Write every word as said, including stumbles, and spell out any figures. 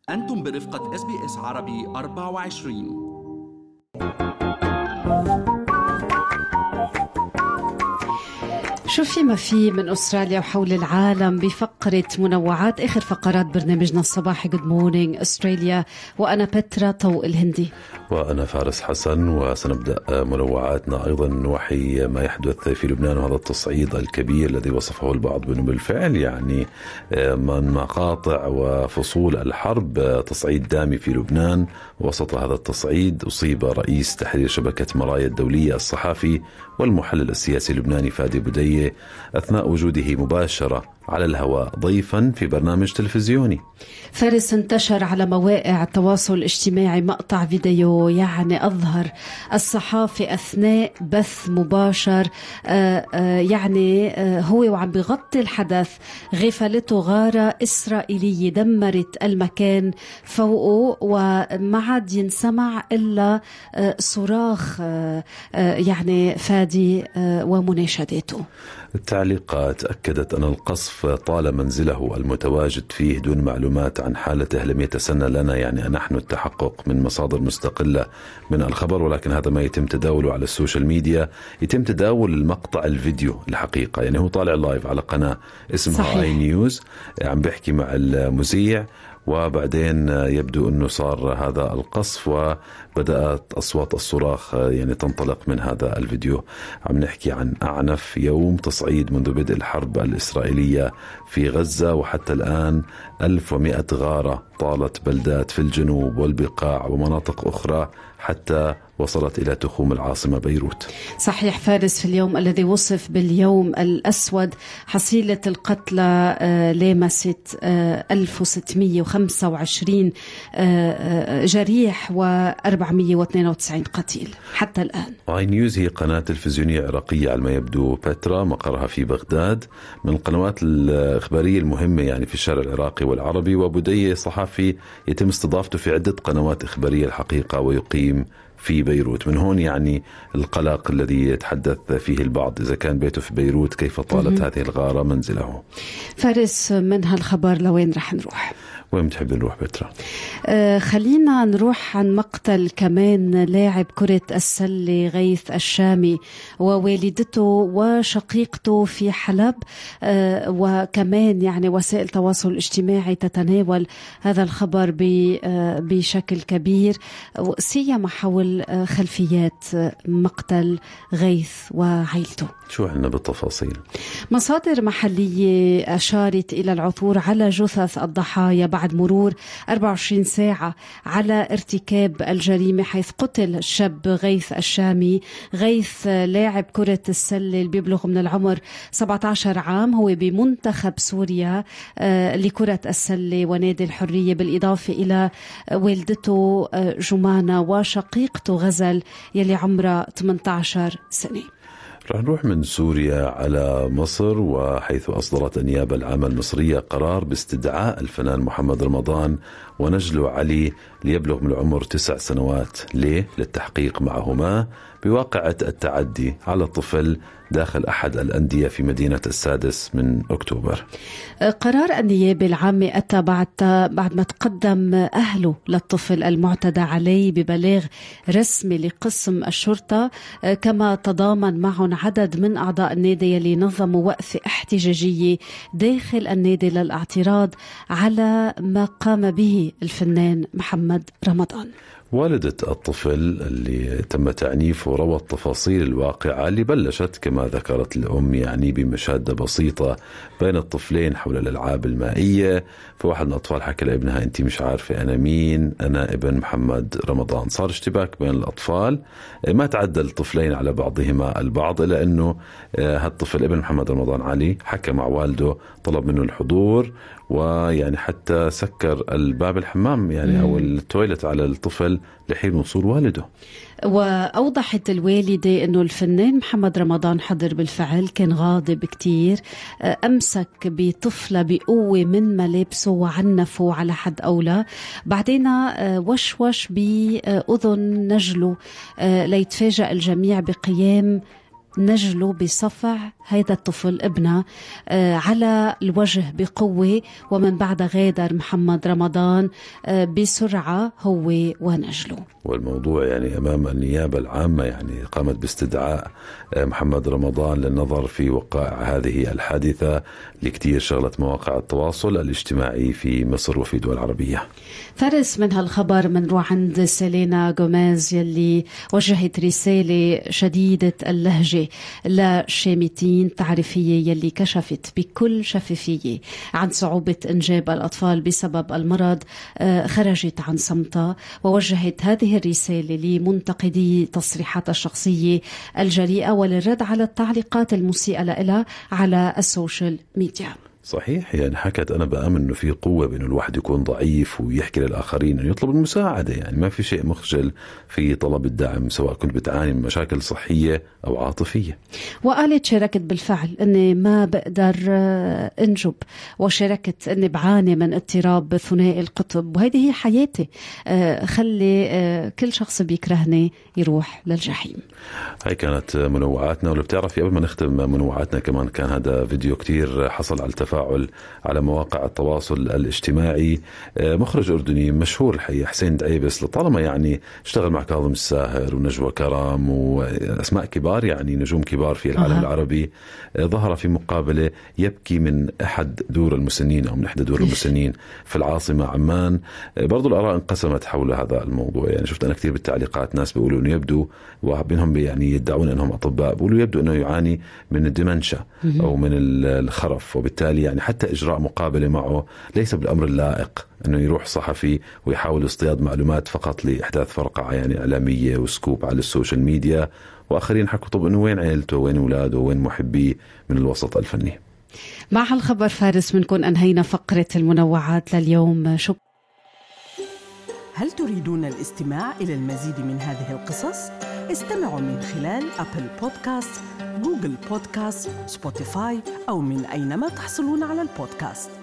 أنتم برفقة إس بي إس عربي أربعة وعشرين. شو في ما في من أستراليا وحول العالم بفقرة منوعات آخر فقرات برنامجنا الصباحي Good Morning أستراليا، وأنا بترا طوق الهندي وأنا فارس حسن. وسنبدأ منوعاتنا أيضا نوحي ما يحدث في لبنان، وهذا التصعيد الكبير الذي وصفه البعض بأنه بالفعل يعني من مقاطع وفصول الحرب تصعيد دامي في لبنان. وسط هذا التصعيد أصيب رئيس تحرير شبكة مرايا الدولية الصحافي والمحلل السياسي اللبناني فادي بودية أثناء وجوده مباشرة على الهواء ضيفا في برنامج تلفزيوني. فارس، انتشر على مواقع التواصل الاجتماعي مقطع فيديو يعني أظهر الصحافي أثناء بث مباشر آآ آآ يعني آآ هو وعم بغطي الحدث غفلته غارة إسرائيلية دمرت المكان فوقه، وما عاد ينسمع إلا صراخ يعني فادي ومناشداته. التعليقات أكدت أن القصف طال منزله المتواجد فيه دون معلومات عن حالته. لم يتسنى لنا يعني نحن التحقق من مصادر مستقلة من الخبر، ولكن هذا ما يتم تداوله على السوشيال ميديا. يتم تداول المقطع الفيديو الحقيقة، يعني هو طالع لايف على قناة اسمها صحيح. آي نيوز، عم بيحكي مع المذيع، وبعدين يبدو أنه صار هذا القصف وبدأت أصوات الصراخ يعني تنطلق من هذا الفيديو. عم نحكي عن أعنف يوم تصعيد منذ بدء الحرب الإسرائيلية في غزة، وحتى الآن ألف ومئة غارة طالت بلدات في الجنوب والبقاع ومناطق أخرى حتى وصلت إلى تخوم العاصمة بيروت. صحيح فارس، في اليوم الذي وصف باليوم الأسود حصيلة القتلى لامست ألف وستمئة وخمسة وعشرين جريح وأربعمئة واثنين وتسعين قتيل حتى الآن. آي نيوز هي قناة تلفزيونية عراقية على ما يبدو بترا، مقرها في بغداد، من القنوات الإخبارية المهمة يعني في الشارع العراقي والعربي. وبودية صحفي يتم استضافته في عدة قنوات إخبارية الحقيقة ويقيم في بيروت. من هون يعني القلق الذي يتحدث فيه البعض إذا كان بيته في بيروت كيف طالت هذه الغارة منزله. فارس، من هالخبر لوين رح نروح؟ وين بتحب نروح بترا؟ آه خلينا نروح عن مقتل كمان لاعب كرة السلة غيث الشامي ووالدته وشقيقته في حلب. آه وكمان يعني وسائل التواصل الاجتماعي تتناول هذا الخبر آه بشكل كبير، سيما حول آه خلفيات مقتل غيث وعائلته. شو عنا بالتفاصيل؟ مصادر محلية أشارت إلى العثور على جثث الضحايا بعد مرور أربعة وعشرين ساعة على ارتكاب الجريمة، حيث قتل الشاب غيث الشامي. غيث لاعب كرة السلة اللي بيبلغ من العمر سبعة عشر عام، هو بمنتخب سوريا لكرة السلة ونادي الحرية، بالإضافة إلى والدته جمانة وشقيقته غزل يلي عمرها ثمانية عشر سنة. رح نروح من سوريا على مصر، وحيث أصدرت النيابة العامة المصرية قرار باستدعاء الفنان محمد رمضان ونجله علي ليبلغ من العمر تسع سنوات. ليه؟ للتحقيق معهما بواقعة التعدي على الطفل داخل أحد الأندية في مدينة السادس من أكتوبر. قرار النيابة العامة أتى بعد بعد ما تقدم أهله للطفل المعتدى عليه ببلاغ رسمي لقسم الشرطة، كما تضامن معهم عدد من أعضاء النادي اللي نظموا وقفة احتجاجية داخل النادي للاعتراض على ما قام به الفنان محمد رمضان. والدة الطفل اللي تم تعنيفه روت تفاصيل الواقعة اللي بلشت كما ذكرت الأم يعني بمشادة بسيطة بين الطفلين حول الألعاب المائية. فواحد من الأطفال حكى لابنها أنت مش عارفة أنا مين، أنا ابن محمد رمضان. صار اشتباك بين الأطفال، ما تعدى الطفلين على بعضهما البعض، إلا أنه هالطفل ابن محمد رمضان علي حكى مع والده، طلب منه الحضور، ويعني حتى سكر الباب الحمام يعني أو التويلت على الطفل لحين وصول والده. وأوضحت الوالدة أنه الفنان محمد رمضان حضر بالفعل، كان غاضب كتير، أمسك بطفلة بقوة من ملابسه وعنفه على حد أولى، بعدين وشوش بأذن نجله ليتفاجأ الجميع بقيام نجلوا بصفع هذا الطفل ابنه على الوجه بقوة، ومن بعد غادر محمد رمضان بسرعة هو ونجله. والموضوع يعني أمام النيابة العامة يعني قامت باستدعاء محمد رمضان للنظر في وقائع هذه الحادثة لكتير شغلت مواقع التواصل الاجتماعي في مصر وفي دول عربية. فارس، من هالخبر منروح عند سيلينا غوميز يلي وجهت رسالة شديدة اللهجة للشامتين تعريفية يلي كشفت بكل شفافية عن صعوبة إنجاب الأطفال بسبب المرض. خرجت عن صمتها ووجهت هذه الرسالة لمنتقدي تصريحاتها الشخصية الجريئة وللرد على التعليقات المسيئة لها على السوشيال ميديا. صحيح، يعني حكت أنا بآمن إنه في قوة بإنه الواحد يكون ضعيف ويحكي للآخرين إنه يطلب المساعدة، يعني ما في شيء مخجل في طلب الدعم سواء كنت بتعاني من مشاكل صحية أو عاطفية. وقالت شاركت بالفعل إني ما بقدر أنجب، وشاركت إني بعاني من اضطراب ثنائي القطب وهذه هي حياتي، خلي كل شخص بيكرهني يروح للجحيم. هاي كانت منوعاتنا. ولو بتعرفي قبل ما نختم منوعاتنا كمان كان هذا فيديو كتير حصل على التفاعل على مواقع التواصل الاجتماعي. مخرج أردني مشهور الحقيقة حسين دعيبس، لطالما يعني اشتغل مع كاظم الساهر ونجوى كرام وأسماء كبار يعني نجوم كبار في العالم أه. العربي، ظهر في مقابلة يبكي من أحد دور المسنين أو من أحد دور المسنين في العاصمة عمان. برضو الآراء انقسمت حول هذا الموضوع، يعني شفت أنا كتير بالتعليقات ناس بيقولوا إنه يبدو وبينهم يعني يدعون أنهم أطباء بيقولوا يبدو أنه يعاني من الدمنشا أو من الخرف، وبالتالي يعني حتى إجراء مقابلة معه ليس بالأمر اللائق أنه يروح صحفي ويحاول اصطياد معلومات فقط لإحداث فرقعة يعني إعلامية وسكوب على السوشيال ميديا. وآخرين حكوا طب أنه وين عائلته وين أولاده وين محبيه من الوسط الفني. مع هالخبر فارس منكون أنهينا فقرة المنوعات لليوم. شكرا. هل تريدون الاستماع إلى المزيد من هذه القصص؟ استمعوا من خلال أبل بودكاست، جوجل بودكاست، سبوتيفاي أو من أينما تحصلون على البودكاست.